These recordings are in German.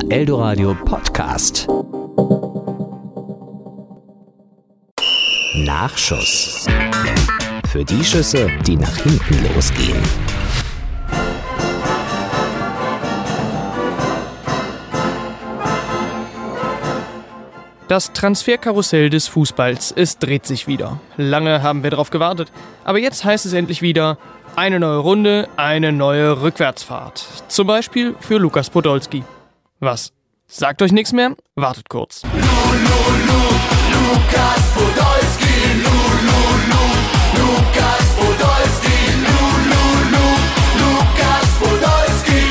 Eldoradio Podcast. Nachschuss. Für die Schüsse, die nach hinten losgehen. Das Transferkarussell des Fußballs, es dreht sich wieder. Lange haben wir darauf gewartet, aber jetzt heißt es endlich wieder, eine neue Runde, eine neue Rückwärtsfahrt. Zum Beispiel für Lukas Podolski. Was? Sagt euch nichts mehr? Wartet kurz. Lukas Podolski, Lukas Podolski, Lukas Podolski,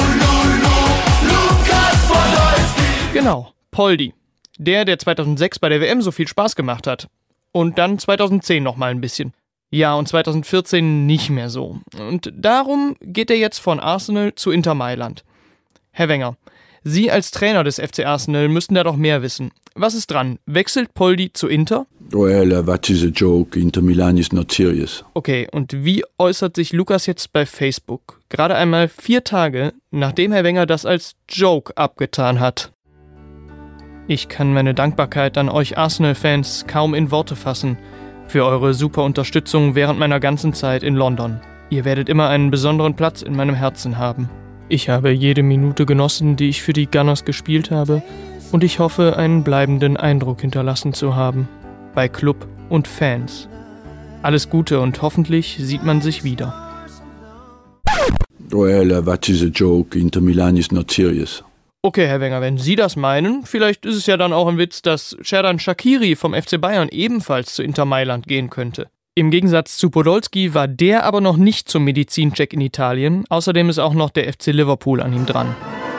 Lukas Podolski. Genau, Poldi. Der 2006 bei der WM so viel Spaß gemacht hat. Und dann 2010 nochmal ein bisschen. Ja, und 2014 nicht mehr so. Und darum geht er jetzt von Arsenal zu Inter Mailand. Herr Wenger, Sie als Trainer des FC Arsenal müssten da doch mehr wissen. Was ist dran? Wechselt Poldi zu Inter? Well, that is a joke. Inter Milan is not serious. Okay, und wie äußert sich Lukas jetzt bei Facebook? Gerade einmal 4 Tage, nachdem Herr Wenger das als Joke abgetan hat. Ich kann meine Dankbarkeit an euch Arsenal-Fans kaum in Worte fassen für eure super Unterstützung während meiner ganzen Zeit in London. Ihr werdet immer einen besonderen Platz in meinem Herzen haben. Ich habe jede Minute genossen, die ich für die Gunners gespielt habe, und ich hoffe, einen bleibenden Eindruck hinterlassen zu haben. Bei Club und Fans. Alles Gute und hoffentlich sieht man sich wieder. Well, that is a joke. Inter Milan is not serious. Okay, Herr Wenger, wenn Sie das meinen, vielleicht ist es ja dann auch ein Witz, dass Xherdan Shaqiri vom FC Bayern ebenfalls zu Inter Mailand gehen könnte. Im Gegensatz zu Podolski war der aber noch nicht zum Medizincheck in Italien. Außerdem ist auch noch der FC Liverpool an ihm dran.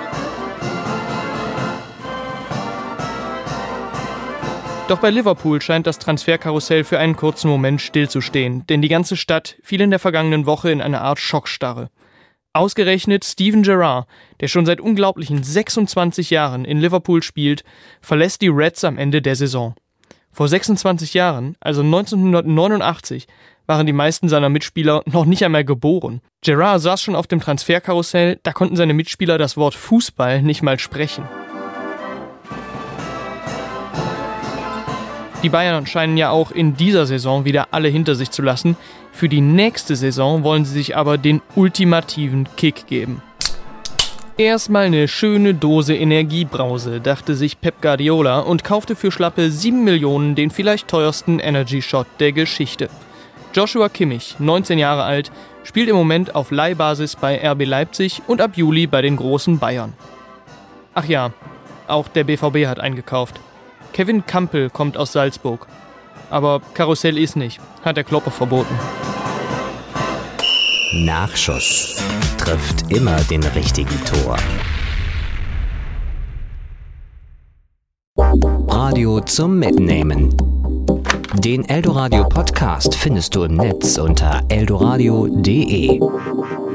Doch bei Liverpool scheint das Transferkarussell für einen kurzen Moment stillzustehen, denn die ganze Stadt fiel in der vergangenen Woche in eine Art Schockstarre. Ausgerechnet Steven Gerrard, der schon seit unglaublichen 26 Jahren in Liverpool spielt, verlässt die Reds am Ende der Saison. Vor 26 Jahren, also 1989, waren die meisten seiner Mitspieler noch nicht einmal geboren. Gerrard saß schon auf dem Transferkarussell, da konnten seine Mitspieler das Wort Fußball nicht mal sprechen. Die Bayern scheinen ja auch in dieser Saison wieder alle hinter sich zu lassen. Für die nächste Saison wollen sie sich aber den ultimativen Kick geben. Erstmal eine schöne Dose Energiebrause, dachte sich Pep Guardiola und kaufte für schlappe 7 Millionen den vielleicht teuersten Energy-Shot der Geschichte. Joshua Kimmich, 19 Jahre alt, spielt im Moment auf Leihbasis bei RB Leipzig und ab Juli bei den großen Bayern. Ach ja, auch der BVB hat eingekauft. Kevin Kampel kommt aus Salzburg. Aber Karussell ist nicht, hat der Kloppe verboten. Nachschuss trifft immer den richtigen Tor. Radio zum Mitnehmen. Den Eldoradio Podcast findest du im Netz unter eldoradio.de.